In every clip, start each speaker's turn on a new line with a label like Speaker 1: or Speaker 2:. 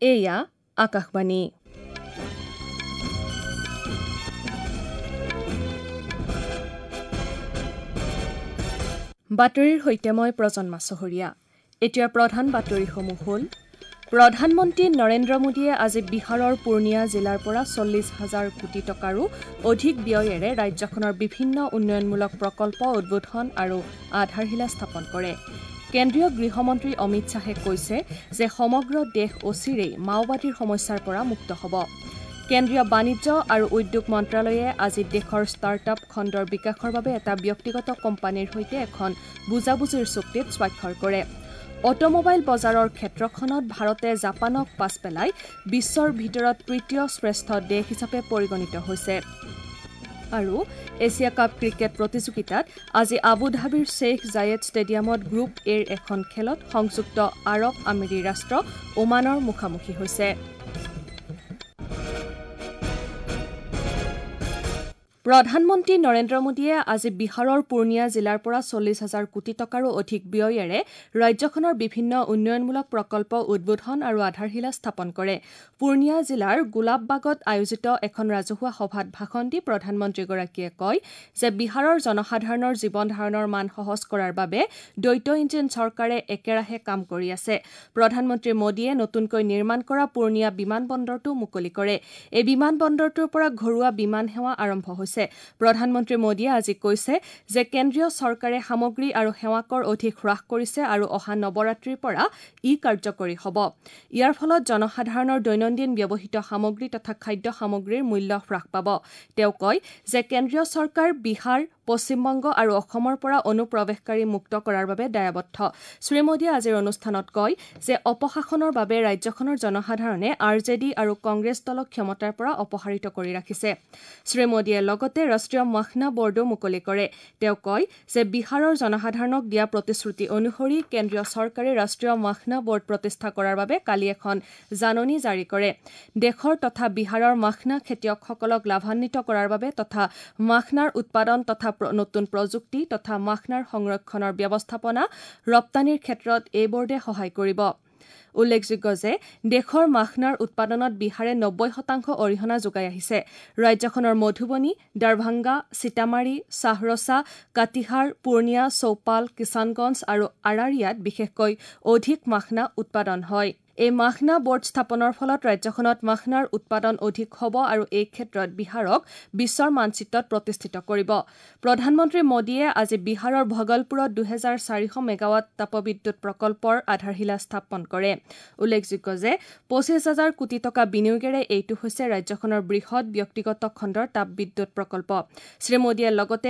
Speaker 1: এয়া আকাশবাণী। বাতৰিৰ সৈতে মই প্ৰজন্মা চহৰীয়া। এতিয়া প্ৰধান বাতৰিসমূহ হ'ল প্ৰধানমন্ত্ৰী নৰেন্দ্ৰ মোদীয়ে আজি বিহাৰৰ পূৰ্ণিয়া জিলাৰ পৰা 40,000 কোটি টকাৰো অধিক ব্যয়েৰে ৰাজ্যখনৰ বিভিন্ন উন্নয়নমূলক প্ৰকল্প উদ্বোধন আৰু আধাৰশিলা স্থাপন কৰে। কেন্দ্ৰীয় গৃহমন্ত্ৰী অমিত শ্বাহে কৈছে যে সমগ্ৰ দেশ অচিৰেই মাওবাদীৰ সমস্যাৰ পৰা মুক্ত হ'ব। কেন্দ্ৰীয় বাণিজ্য আৰু উদ্যোগ মন্ত্ৰালয়ে আজি দেশৰ ষ্টাৰ্টআপ খণ্ডৰ বিকাশৰ বাবে এটা ব্যক্তিগত কোম্পানীৰ সৈতে এখন বুজাবুজিৰ চুক্তিত স্বাক্ষৰ কৰে। অটোমোবাইল বজাৰৰ ক্ষেত্ৰখনত ভাৰতে জাপানক পাছ পেলাই বিশ্বৰ ভিতৰত তৃতীয় শ্ৰেষ্ঠ দেশ হিচাপে পৰিগণিত হৈছে। আৰু এছিয়া কাপ ক্ৰিকেট প্ৰতিযোগিতাত আজি আবুধাবিৰ শ্বেইখ জায়েদ ষ্টেডিয়ামত গ্ৰুপ এৰ এখন খেলত সংযুক্ত আৰৱ আমিৰি ৰাষ্ট্ৰ ওমানৰ মুখামুখি হৈছে। প্ৰধানমন্ত্ৰী নৰেন্দ্ৰ মোদীয়ে আজি বিহাৰৰ পূৰ্ণিয়া জিলাৰ পৰা 40,000 কোটি টকাৰো অধিক ব্যয়েৰে ৰাজ্যখনৰ বিভিন্ন উন্নয়নমূলক প্ৰকল্প উদ্বোধন আৰু আধাৰশিলা স্থাপন কৰে। পূৰ্ণিয়া জিলাৰ গোলাপবাগত আয়োজিত এখন ৰাজহুৱা সভাত ভাষণ দি প্ৰধানমন্ত্ৰীগৰাকীয়ে কয় যে বিহাৰৰ জনসাধাৰণৰ জীৱন ধাৰণৰ মান সহজ কৰাৰ বাবে দ্বৈত ইঞ্জিন চৰকাৰে একেৰাহে কাম কৰি আছে। প্ৰধানমন্ত্ৰী মোদীয়ে নতুনকৈ নিৰ্মাণ কৰা পূৰ্ণিয়া বিমান বন্দৰটো মুকলি কৰে। এই বিমান বন্দৰটোৰ পৰা ঘৰুৱা বিমান সেৱা আৰম্ভ হৈছে। প্ৰধানমন্ত্ৰী মোদীয়ে আজি কৈছে যে কেন্দ্ৰীয় চৰকাৰে সামগ্ৰী আৰু সেৱাকৰ অধিক হ্ৰাস কৰিছে আৰু অহা নৱৰাত্ৰিৰ পৰা ই কাৰ্যকৰী হ'ব। ইয়াৰ ফলত জনসাধাৰণৰ দৈনন্দিন ব্যৱহৃত সামগ্ৰী তথা খাদ্য সামগ্ৰীৰ মূল্য হ্ৰাস পাব। তেওঁ কয় যে কেন্দ্ৰীয় চৰকাৰ বিহাৰ, পশ্চিমবংগ আৰু অসমৰ পৰা অনুপ্ৰৱেশকাৰী মুক্ত কৰাৰ বাবে দায়বদ্ধ। শ্ৰীমোদীয়ে আজিৰ অনুষ্ঠানত কয় যে অপশাসনৰ বাবে ৰাজ্যখনৰ জনসাধাৰণে আৰজেডি আৰু কংগ্ৰেছ দলক ক্ষমতাৰ পৰা অপসাৰিত কৰি ৰাখিছে। শ্ৰীমোদীয়ে লগতে ৰাষ্ট্ৰীয় মাখনা বৰ্ডো মুকলি কৰে। তেওঁ কয় যে বিহাৰৰ জনসাধাৰণক দিয়া প্ৰতিশ্ৰুতি অনুসৰি কেন্দ্ৰীয় চৰকাৰে ৰাষ্ট্ৰীয় মাখনা বৰ্ড প্ৰতিষ্ঠা কৰাৰ বাবে কালি এখন জাননী জাৰি কৰে। দেশৰ তথা বিহাৰৰ মাখনা খেতিয়কসকলক লাভান্বিত কৰাৰ বাবে তথা মাখনাৰ উৎপাদন তথা নতুন প্ৰযুক্তি তথা মাখনাৰ সংৰক্ষণৰ ব্যৱস্থাপনা ৰপ্তানিৰ ক্ষেত্ৰত এই বৰ্ডে সহায় কৰিব। উল্লেখযোগ্য যে দেশৰ মাখনাৰ উৎপাদনত বিহাৰে 90% অৰিহণা যোগাই আহিছে। ৰাজ্যখনৰ মধুবনী, দাৰভাংগা, সীতামাৰী, চাহৰছা, কাটিহাৰ, পূৰ্ণিয়া, চৌপাল, কিষাণগঞ্জ আৰু আৰাৰিয়াত বিশেষকৈ অধিক মাখনা উৎপাদন হয়। এই মাখনা বৰ্ড স্থাপনৰ ফলত ৰাজ্যখনত মাখনাৰ উৎপাদন অধিক হ'ব আৰু এই ক্ষেত্ৰত বিহাৰক বিশ্বৰ মানচিত্ৰত প্ৰতিষ্ঠিত কৰিব। প্ৰধানমন্ত্ৰী মোদীয়ে আজি বিহাৰৰ ভগলপুৰত 2,400 মেগাৱাট তাপবিদ্যুৎ প্ৰকল্পৰ আধাৰশিলা স্থাপন কৰে। উল্লেখযোগ্য যে 25,000 কোটি টকা বিনিয়োগেৰে এইটো হৈছে ৰাজ্যখনৰ বৃহৎ ব্যক্তিগত খণ্ডৰ তাপবিদ্যুৎ প্ৰকল্প। শ্ৰীমোদীয়ে লগতে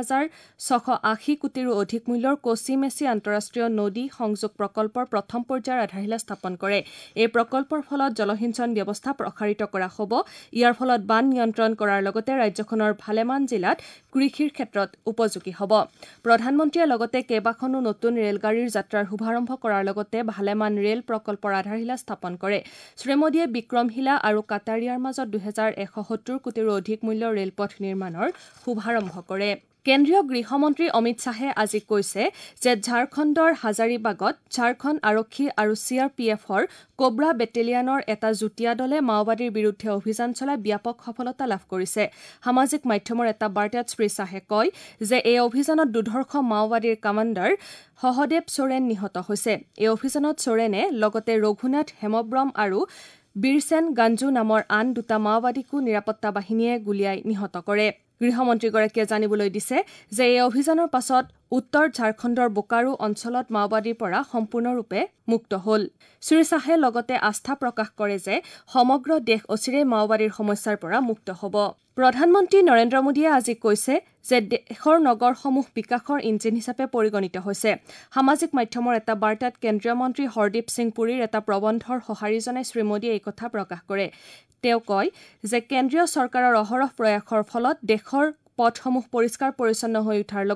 Speaker 1: 2,680 কোটিৰো অধিক মূল্যৰ কোচি মেচি আন্তঃৰাষ্ট্ৰীয় নদী সংযোগ প্ৰকল্পৰ প্ৰথম পৰ্যায়ৰ আধাৰশিলা স্থাপন কৰে। এই প্ৰকল্পৰ ফলত জলসিঞ্চন ব্যৱস্থা প্ৰসাৰিত কৰা হ'ব। ইয়াৰ ফলত বান নিয়ন্ত্ৰণ কৰাৰ লগতে ৰাজ্যখনৰ ভালেমান জিলাত কৃষিৰ ক্ষেত্ৰত উপযোগী হ'ব। প্ৰধানমন্ত্ৰীয়ে লগতে কেইবাখনো নতুন ৰেলগাড়ীৰ যাত্ৰাৰ শুভাৰম্ভ কৰাৰ লগতে ভালেমান ৰেল প্ৰকল্পৰ আধাৰশিলা স্থাপন কৰে। শ্ৰীমোদীয়ে বিক্ৰমশিলা আৰু কাটাৰিয়াৰ মাজত 2,170 কোটিৰো অধিক মূল্যৰ ৰেলপথ নিৰ্মাণৰ শুভাৰম্ভ কৰে। কেন্দ্ৰীয় গৃহমন্ত্ৰী অমিত শ্বাহে আজি কৈছে যে ঝাৰখণ্ডৰ হাজাৰিবাগত ঝাৰখণ্ড আৰক্ষী আৰু CRPFৰ কোব্ৰা বেটেলিয়নৰ এটা যুটীয়া দলে মাওবাদীৰ বিৰুদ্ধে অভিযান চলাই ব্যাপক সফলতা লাভ কৰিছে। সামাজিক মাধ্যমৰ এটা বাৰ্তাত শ্ৰীশ্বাহে কয় যে এই অভিযানত দুৰ্ধৰ্ষ মাওবাদীৰ কামাণ্ডাৰ সহদেৱ সোৰেন নিহত হৈছে। এই অভিযানত সোৰেনে লগতে ৰঘুনাথ হেমব্ৰম আৰু বীৰছেন গাঞ্জু নামৰ আন দুটা মাওবাদীকো নিৰাপত্তা বাহিনীয়ে গুলীয়াই নিহত কৰে। গৃহমন্ত্ৰীগৰাকীয়ে জানিবলৈ দিছে যে এই অভিযানৰ পাছত উত্তৰ ঝাৰখণ্ডৰ বোকাৰো অঞ্চলত মাওবাদীৰ পৰা সম্পূৰ্ণৰূপে মুক্ত হ'ল। শ্ৰীশ্বাহে লগতে আস্থা প্ৰকাশ কৰে যে সমগ্ৰ দেশ অচিৰেই মাওবাদীৰ সমস্যাৰ পৰা মুক্ত হ'ব। প্ৰধানমন্ত্ৰী নৰেন্দ্ৰ মোদীয়ে আজি কৈছে যে দেশৰ নগৰসমূহ বিকাশৰ ইঞ্জিন হিচাপে পৰিগণিত হৈছে। সামাজিক মাধ্যমৰ এটা বাৰ্তাত কেন্দ্ৰীয় মন্ত্ৰী হৰদীপ সিং পুৰীৰ এটা প্ৰবন্ধৰ সঁহাৰি জনাই শ্ৰীমোদীয়ে এই কথা প্ৰকাশ কৰে। তেওঁ কয় যে কেন্দ্ৰীয় চৰকাৰৰ অহৰহ প্ৰয়াসৰ ফলত দেশৰ পথসমূহ পৰিষ্কাৰ পৰিচ্ছন্ন হৈ উঠাৰ লগতে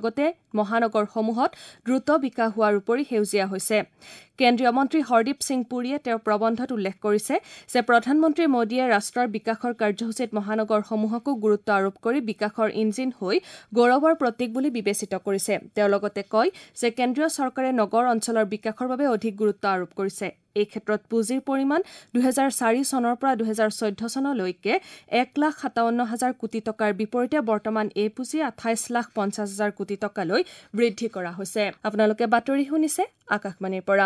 Speaker 1: মহানগৰসমূহত দ্ৰুত বিকাশ হোৱাৰ উপৰি সেউজীয়া হৈছে কেন্দ্ৰীয় মন্ত্ৰী হৰদীপ সিং পুৰীয়ে তেওঁৰ প্ৰবন্ধত উল্লেখ কৰিছে যে প্ৰধানমন্ত্ৰী মোদীয়ে ৰাষ্ট্ৰৰ বিকাশৰ কাৰ্যসূচীত মহানগৰসমূহকো গুৰুত্ব আৰোপ কৰি বিকাশৰ ইঞ্জিন হৈ গৌৰৱৰ প্ৰতীক বুলি বিবেচিত কৰিছে তেওঁ লগতে কয় যে কেন্দ্ৰীয় চৰকাৰে নগৰ অঞ্চলৰ বিকাশৰ বাবে অধিক গুৰুত্ব আৰোপ কৰিছে এই ক্ষেত্ৰত পুঁজিৰ পৰিমাণ 2004 চনৰ পৰা 2014 চনলৈকে 1,57,000 কোটি টকাৰ বিপৰীতে বৰ্তমান এই পুঁজি 28,50,000 কোটি টকালৈ বৃদ্ধি কৰা হৈছে আপোনালোকে বাতৰি শুনিছে আকাশবাণীৰ পৰা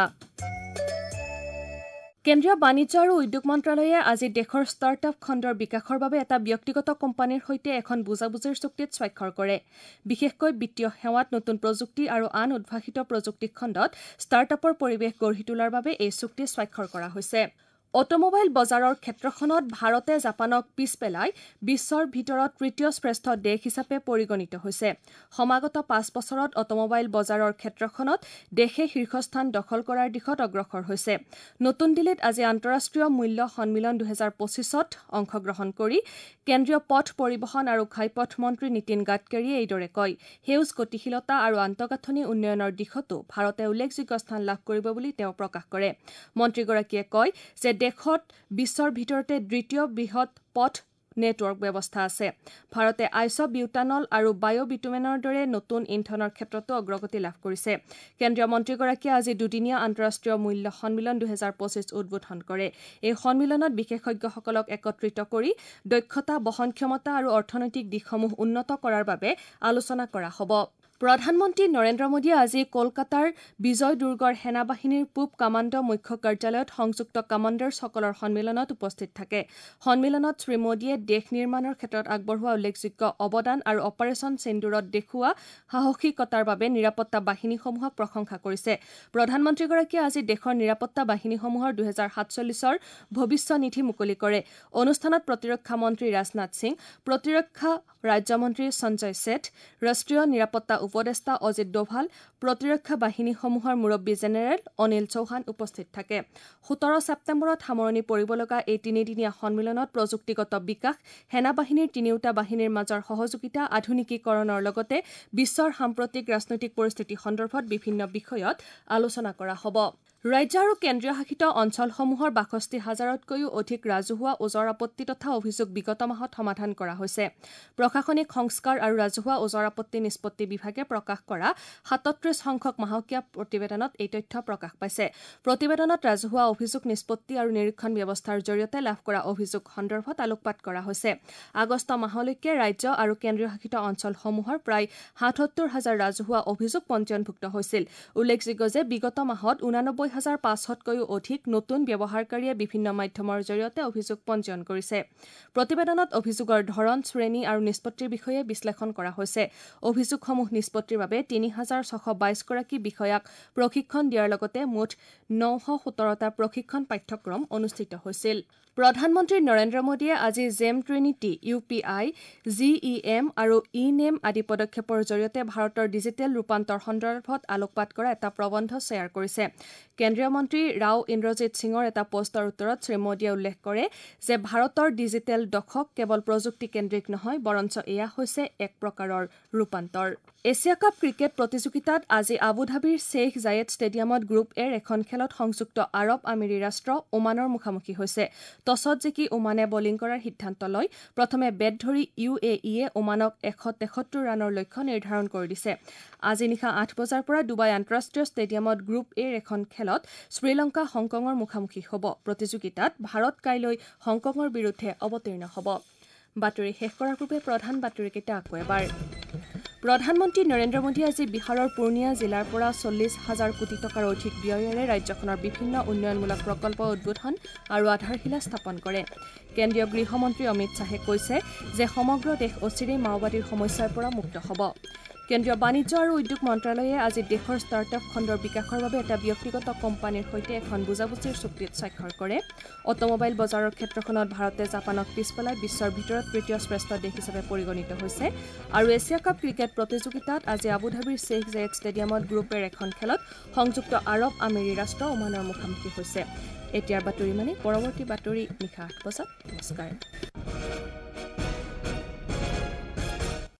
Speaker 1: কেন্দ্ৰীয় বাণিজ্য আৰু উদ্যোগ মন্ত্ৰালয়ে আজি দেশৰ ষ্টাৰ্টআপ খণ্ডৰ বিকাশৰ বাবে এটা ব্যক্তিগত কোম্পানীৰ সৈতে এখন বুজাবুজিৰ চুক্তিত স্বাক্ষৰ কৰে বিশেষকৈ বিত্তীয় সেৱাত নতুন প্ৰযুক্তি আৰু আন উদ্ভাসিত প্ৰযুক্তি খণ্ডত ষ্টাৰ্টআপৰ পৰিৱেশ গঢ়ি তোলাৰ বাবে এই চুক্তি স্বাক্ষৰ কৰা হৈছে অটোমোবাইল বজাৰৰ ক্ষেত্ৰখনত ভাৰতে জাপানক পিছ পেলাই বিশ্বৰ ভিতৰত তৃতীয় শ্ৰেষ্ঠ দেশ হিচাপে পৰিগণিত হৈছে সমাগত 5 বছৰত অটোমোবাইল বজাৰৰ ক্ষেত্ৰখনত দেশে শীৰ্ষস্থান দখল কৰাৰ দিশত অগ্ৰসৰ হৈছে নতুন দিল্লীত আজি আন্তঃৰাষ্ট্ৰীয় মূল্য সন্মিলন 2025ত অংশগ্ৰহণ কৰি কেন্দ্ৰীয় পথ পৰিবহণ আৰু ঘাইপথ মন্ত্ৰী নীতিন গাডকাৰীয়ে এইদৰে কয় সেউজ গতিশীলতা আৰু আন্তঃগাঁথনি উন্নয়নৰ দিশতো ভাৰতে উল্লেখযোগ্য স্থান লাভ কৰিব বুলি তেওঁ প্ৰকাশ কৰে মন্ত্ৰীগৰাকীয়ে কয় যে দেশত বিশ্বৰ ভিতৰতে দ্বিতীয় বৃহৎ পথ নেটৱৰ্ক ব্যৱস্থা আছে ভাৰতে আইসোবিউটানল আৰু বায়োবিটুমেনৰ দৰে নতুন ইন্ধনৰ ক্ষেত্ৰতো অগ্ৰগতি লাভ কৰিছে কেন্দ্ৰীয় মন্ত্ৰীগৰাকীয়ে আজি দুদিনীয়া আন্তঃৰাষ্ট্ৰীয় মূল্য সন্মিলন 2025 উদ্বোধন কৰে এই সন্মিলনত বিশেষজ্ঞসকলক একত্ৰিত কৰি দক্ষতা বহনক্ষমতা আৰু অৰ্থনৈতিক দিশসমূহ উন্নত কৰাৰ বাবে আলোচনা কৰা হ'ব প্ৰধানমন্ত্ৰী নৰেন্দ্ৰ মোদীয়ে আজি কলকাতাৰ বিজয় দুৰ্গৰ সেনাবাহিনীৰ পূব কামাণ্ড মুখ্য কাৰ্যালয়ত সংযুক্ত কামাণ্ডাৰসকলৰ সন্মিলনত উপস্থিত থাকে সন্মিলনত শ্ৰী মোদীয়ে দেশ নিৰ্মাণৰ ক্ষেত্ৰত আগবঢ়োৱা উল্লেখযোগ্য অৱদান আৰু অপাৰেচন সিন্দুৰত দেখুওৱা সাহসিকতাৰ বাবে নিৰাপত্তা বাহিনীসমূহক প্ৰশংসা কৰিছে প্ৰধানমন্ত্ৰীগৰাকীয়ে আজি দেশৰ নিৰাপত্তা বাহিনীসমূহৰ 2047ৰ ভৱিষ্যনিধি মুকলি কৰে অনুষ্ঠানত প্ৰতিৰক্ষা মন্ত্ৰী ৰাজনাথ সিং প্ৰতিৰক্ষা ৰাজ্যমন্ত্ৰী সঞ্জয় ছেঠ ৰাষ্ট্ৰীয় নিৰাপত্তা উপদেষ্টা অজিত ডোভাল প্ৰতিৰক্ষা বাহিনীসমূহৰ মুৰব্বী জেনেৰেল অনিল চৌহান উপস্থিত থাকে 17 ছেপ্টেম্বৰত সামৰণি পৰিবলগা এই তিনিদিনীয়া সন্মিলনত প্ৰযুক্তিগত বিকাশ সেনাবাহিনীৰ তিনিওটা বাহিনীৰ মাজৰ সহযোগিতা আধুনিকীকৰণৰ লগতে বিশ্বৰ সাম্প্ৰতিক ৰাজনৈতিক পৰিস্থিতি সন্দৰ্ভত বিভিন্ন বিষয়ত আলোচনা কৰা হ'ব ৰাজ্য আৰু কেন্দ্ৰীয় শাসিত অঞ্চলসমূহৰ ৬২,০০০তকৈও অধিক ৰাজহুৱা ওজৰ আপত্তি তথা অভিযোগ বিগত মাহত সমাধান কৰা হৈছে প্ৰশাসনিক সংস্কাৰ আৰু ৰাজহুৱা ওজৰ আপত্তি নিষ্পত্তি বিভাগে প্ৰকাশ কৰা ৩৭ সংখ্যক মাহকীয়া প্ৰতিবেদনত এই তথ্য প্ৰকাশ পাইছে প্ৰতিবেদনত ৰাজহুৱা অভিযোগ নিষ্পত্তি আৰু নিৰীক্ষণ ব্যৱস্থাৰ জৰিয়তে লাভ কৰা অভিযোগ সন্দৰ্ভত আলোকপাত কৰা হৈছে আগষ্ট মাহলৈকে ৰাজ্য আৰু কেন্দ্ৰীয় শাসিত অঞ্চলসমূহৰ প্ৰায় ৭৭,০০০ ৰাজহুৱা অভিযোগ পঞ্জীয়নভুক্ত হৈছিল উল্লেখযোগ্য যে বিগত মাহত ৮৯,৫০০তকৈও অধিক নতুন ব্যৱহাৰকাৰীয়ে বিভিন্ন মাধ্যমৰ জৰিয়তে অভিযোগ পঞ্জীয়ন কৰিছে প্ৰতিবেদনত অভিযোগৰ ধৰণ শ্ৰেণী আৰু নিষ্পত্তিৰ বিষয়ে বিশ্লেষণ কৰা হৈছে অভিযোগসমূহ নিষ্পত্তিৰ বাবে ৩,৬২২ গৰাকী বিষয়াক প্ৰশিক্ষণ দিয়াৰ লগতে মুঠ ৯১৭টা প্ৰশিক্ষণ পাঠ্যক্ৰম অনুষ্ঠিত হৈছিল প্ৰধানমন্ত্ৰী নৰেন্দ্ৰ মোদীয়ে আজি জেম ট্ৰিনিটি UPI GEM আৰু eNAME আদি পদক্ষেপৰ জৰিয়তে ভাৰতৰ ডিজিটেল ৰূপান্তৰ সন্দৰ্ভত আলোকপাত কৰা এটা প্ৰবন্ধ শ্বেয়াৰ কৰিছে কেন্দ্ৰীয় মন্ত্ৰী ৰাও ইন্দ্ৰজিৎ সিঙৰ এটা পোষ্টৰ উত্তৰত শ্ৰী মোদীয়ে উল্লেখ কৰে যে ভাৰতৰ ডিজিটেল দশক কেৱল প্ৰযুক্তি কেন্দ্ৰিক নহয় বৰঞ্চ এয়া হৈছে এক প্ৰকাৰৰ ৰূপান্তৰ এছিয়া কাপ ক্ৰিকেট প্ৰতিযোগিতাত আজি আবুধাবিৰ শ্বেইখ জায়েদ ষ্টেডিয়ামত গ্ৰুপ এৰ এখন খেলত সংযুক্ত আৰৱ আমিৰি ৰাষ্ট্ৰ ওমানৰ মুখামুখি হৈছে টছত জিকি ওমানে বলিং কৰাৰ সিদ্ধান্ত লয় প্ৰথমে বেট ধৰি UAE ওমানক 173 ৰানৰ লক্ষ্য নিৰ্ধাৰণ কৰি দিছে আজি নিশা 8 বজাৰ পৰা ডুবাই আন্তঃৰাষ্ট্ৰীয় ষ্টেডিয়ামত গ্ৰুপ এৰ এখন খেলত শ্ৰীলংকা হংকঙৰ মুখামুখি হ'ব প্ৰতিযোগিতাত ভাৰত কাইলৈ হংকঙৰ বিৰুদ্ধে অৱতীৰ্ণ হ'ব বাতৰি শেষ কৰাৰ পূৰ্বে প্ৰধান বাতৰিকেইটা আকৌ এবাৰ প্ৰধানমন্ত্ৰী নৰেন্দ্ৰ মোদীয়ে আজি বিহাৰৰ পূৰ্ণিয়া জিলাৰ পৰা 40,000 কোটি টকাৰ অধিক ব্যয়েৰে ৰাজ্যখনৰ বিভিন্ন উন্নয়নমূলক প্ৰকল্প উদ্বোধন আৰু আধাৰশিলা স্থাপন কৰে কেন্দ্ৰীয় গৃহমন্ত্ৰী অমিত শ্বাহে কৈছে যে সমগ্ৰ দেশ অচিৰেই মাওবাদীৰ সমস্যাৰ পৰা মুক্ত হ'ব কেন্দ্ৰীয় বাণিজ্য আৰু উদ্যোগ মন্ত্ৰালয়ে আজি দেশৰ ষ্টাৰ্টআপ খণ্ডৰ বিকাশৰ বাবে এটা ব্যক্তিগত কোম্পানীৰ সৈতে এখন বুজাবুজিৰ চুক্তিত স্বাক্ষৰ কৰে অটোমোবাইল বজাৰৰ ক্ষেত্ৰখনত ভাৰতে জাপানক পিছ পেলাই বিশ্বৰ ভিতৰত তৃতীয় শ্ৰেষ্ঠ দেশ হিচাপে পৰিগণিত হৈছে আৰু এছিয়া কাপ ক্ৰিকেট প্ৰতিযোগিতাত আজি আবুধাবিৰ শ্বেইখ জায়েদ ষ্টেডিয়ামত গ্ৰুপেৰ এখন খেলত সংযুক্ত আৰৱ আমিৰি ৰাষ্ট্ৰ ওমানৰ মুখামুখি হৈছে এতিয়াৰ বাতৰি মানে পৰৱৰ্তী বাতৰি নিশা 8 বজাত নমস্কাৰ